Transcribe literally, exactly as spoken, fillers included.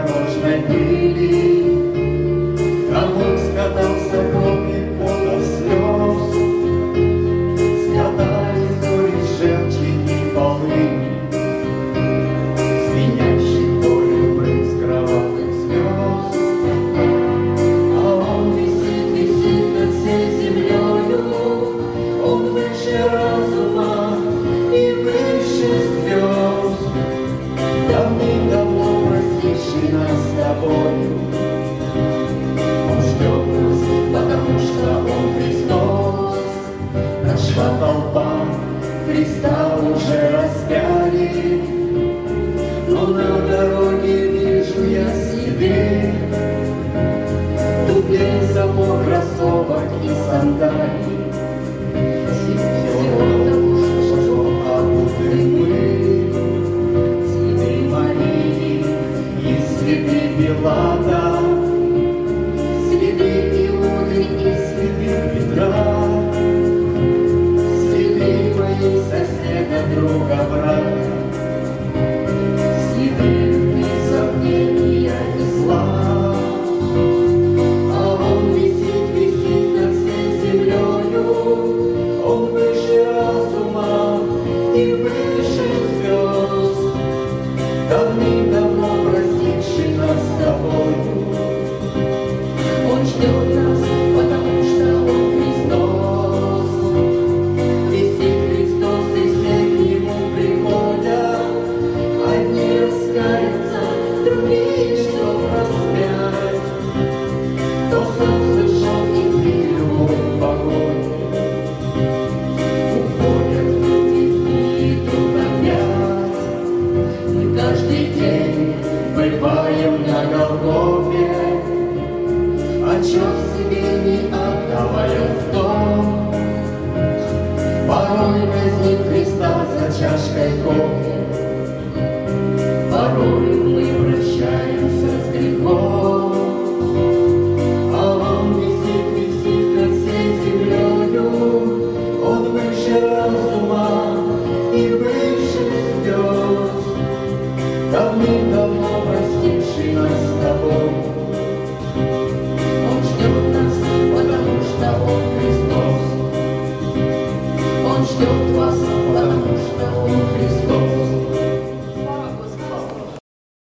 дорожной пыли, комок скатался кровью пота слез, скатались вдоль желчи и полыни, звенящий болью брызг кровавых звезд. А он висит, висит над всей землею, он выше разума и выше звезд, давным-давно простивший нас с тобою. Он ждет нас, потому что он Христос. Нашла толпа, Христа уже распяли, но на дороге вижу я следы туфлей, сапог, кроссовок и сандалий. Пилата, следы Иуды и следы Петра, следы моих соседа, друга, брата, следы любви, сомнения и зла. А он висит, висит над всей землею, он выше разума и выше звезд, давным-давно простивший нас с тобою. Он ждет нас, потому что он Христос. Висит Христос, и все к нему приходят. Одни раскаются, другие, чтоб распять. То солнце жжет и при любой погоде уходят люди и идут опять. Мы каждый день бываем на Голгофе, отчет себе не отдавая в том. Порой казнит Христа за чашкой кофе, порой мы прощаемся с грехом. А он висит, висит над всей землею, он выше разума и выше звезд, давным-давно простивший нас с тобой. Он ждет нас, потому что он Христос. Он ждет вас, потому что он